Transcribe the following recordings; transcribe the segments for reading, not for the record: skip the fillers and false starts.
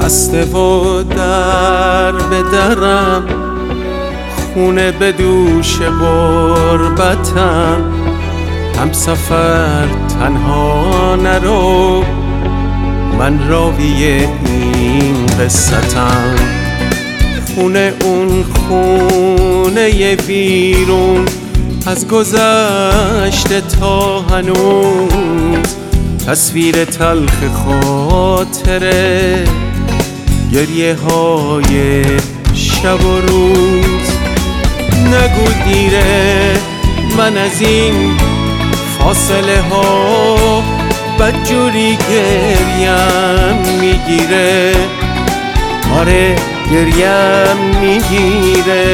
بسته و در به درم، خونه به دوش غربتم. هم سفر تنها نرو، من راوی این قصتم. خونه اون خونه بیرون، از گذشته تا هنوز تصویر تلخ خاطره، گریه های شب و روز. نگو دیره، من از این فاصله ها بدجوری گریم میگیره. آره گریم میگیره.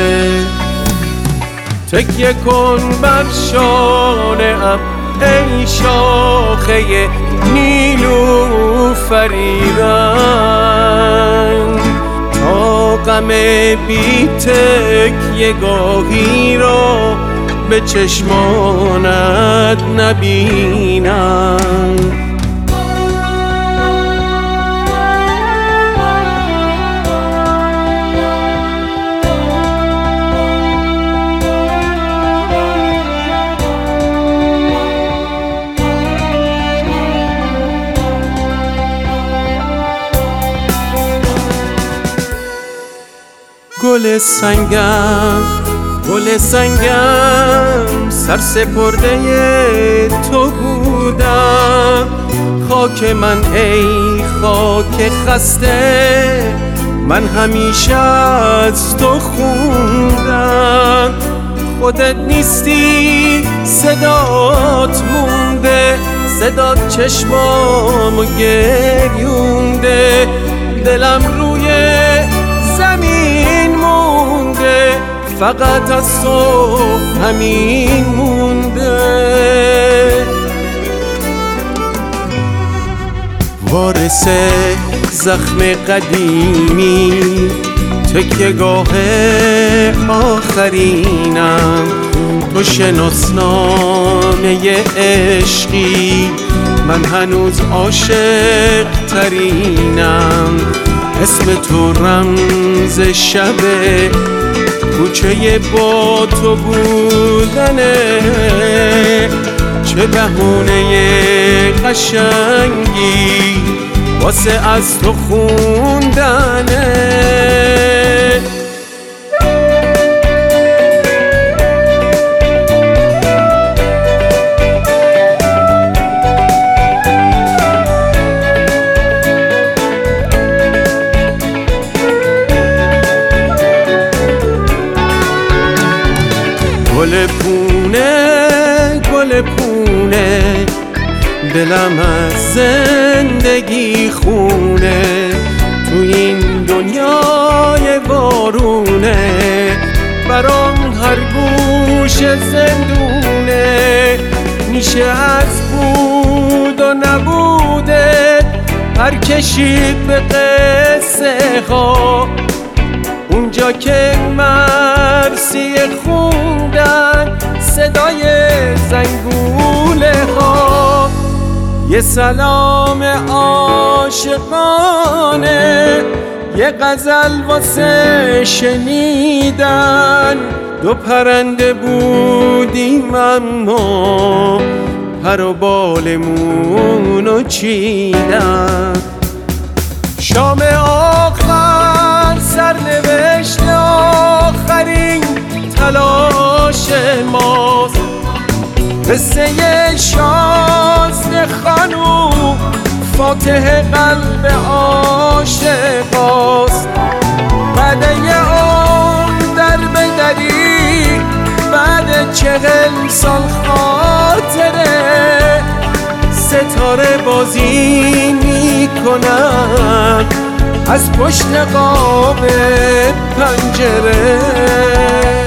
تکیه کن بر شانه ام ای شاخه نیلوفری رنگ، تا غم بی تکیه گاهی را به چشمانت نبینم. گل سنگم، گل سنگم، سرسپرده تو بودم. خاک من ای خاک خسته، من همیشه از تو خوندم. خودت نیستی صدات مونده، صدات چشمامو گریونده. دلم روی زمین مونده، فقط از تو همین مونده. وارث زخم قدیمی، تکیه‌گاه آخرینم. تو شناسنامه عشقی، من هنوز عاشق ترینم. اسم تو رمز شبه، کوچه با تو بودنه. چه بهونه قشنگی واسه از تو خوندنه. گل پونه، گل پونه، دلم از زندگی خونه. تو این دنیای بارونه، برام هر گوش زندونه. میشه از بود و نبوده هر کشید به قصه ها. اونجا که مرسی خوندن صدای زنگوله ها. یه سلام عاشقانه، یه غزل واسه شنیدن. دو پرنده بودیم اما پر و بالمونو چیدن. شام آخر سرنوشت آخرین تلاش ماست. قصه شازده خانوم فاتح قلب عاشقاست. بعد یه عمر در بدری، بعد 40 سال خاطره، ستاره بازی میکنم از پشت قاب پنجره.